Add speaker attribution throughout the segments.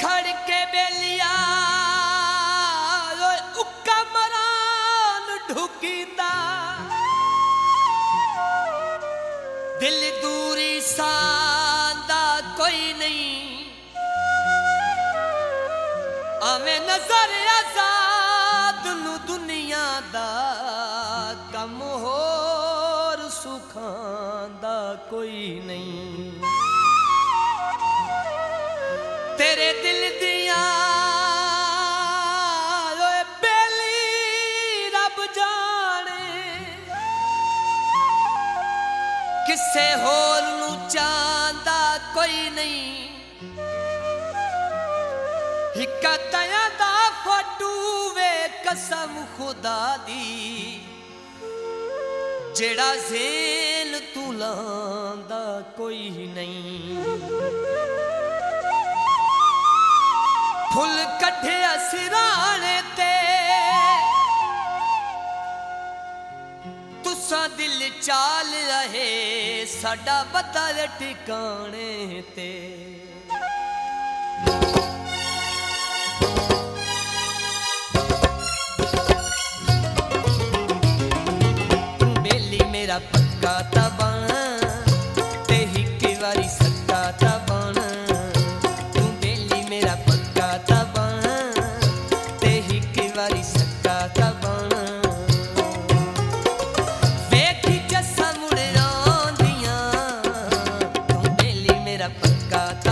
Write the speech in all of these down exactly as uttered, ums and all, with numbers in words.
Speaker 1: खड़ के बेलिया उक्का मरान ढुकींदा दिल दूरी सांदा कोई नहीं आवे नजर आजाद नु दुनिया दा कम होर सुखांदा कोई नहीं तेरे दिल दिया बेली रब जाने किसे होर नू चांदा कोई नहीं हिक्का तया दा फटू वे कसम खुदा दी जेड़ा जेल तू लांदा कोई नहीं फुल कट्ठे सिराने ते तुसा दिल चाल रहे साडा बदल ठिकाने ते तू बेली मेरा पक्का तबान ते हिक वारी सक्का तबान तू बेली मेरा पक्का तबान ते हिक वारी सक्का तबान वेखी जसा मुड़ आंदियां तू बेली मेरा पक्का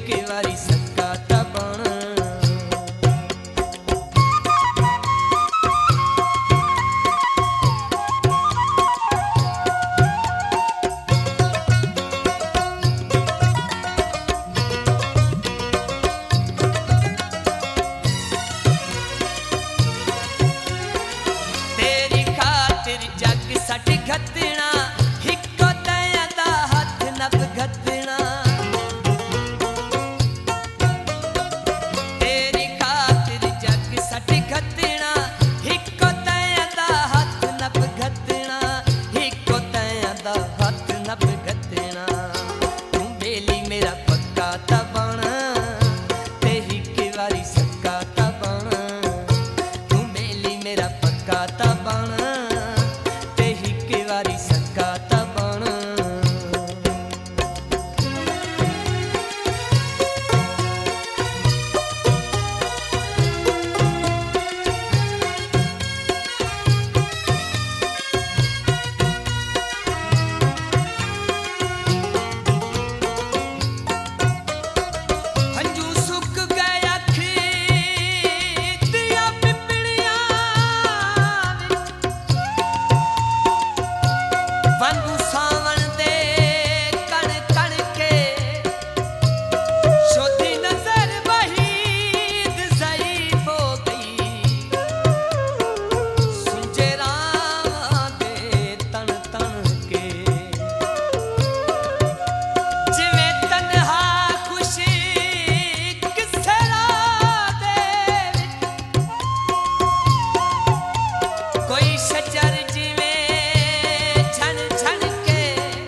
Speaker 1: हिक वारी सक्का ता बण। तेरी खातिर जग सट घतना हिको तया दा हथ नब घतना। तेरी खातिर जग सट घतना हिको तया दा हथ नब घतना। हिको तया दा हथ नब घतना। तू बेली मेरा पक्का ता बण ते हिक वारी सक्का ता बण। तू बेली मेरा पक्का ता बण ते हिक वारी सक्का ता बण। हंजू सुक गए अखी दिया पिपड़ियां वांगू सावण दे कण कण के। छोटी नजर वहीद ज़ईफ़ हो गई सुंजे रावां दे तण तण के। जिवें तन्हा खुशी किसे राह दे कोई शजर जिवें छन छन के।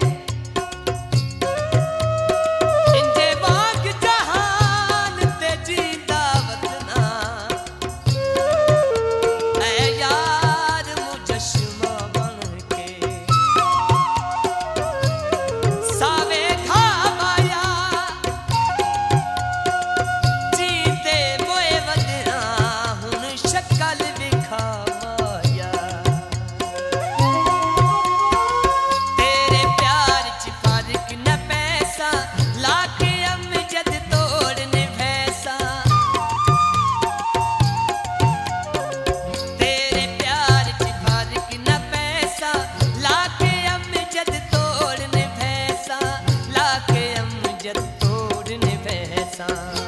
Speaker 1: इंजे बाग जहान ते जींदा वतना। ऐ यार मुजस्समा बन के सावे खा माया जीते मोए वदना हुन शक्ल विखा माया। तेरे प्यार च फर्क न पैसा लाके अमजद तोड़ने भैसा। तेरे प्यार च फर्क न पैसा लाके अमजद तोड़ने भैसा। लाके अमजद तोड़ने भैसा।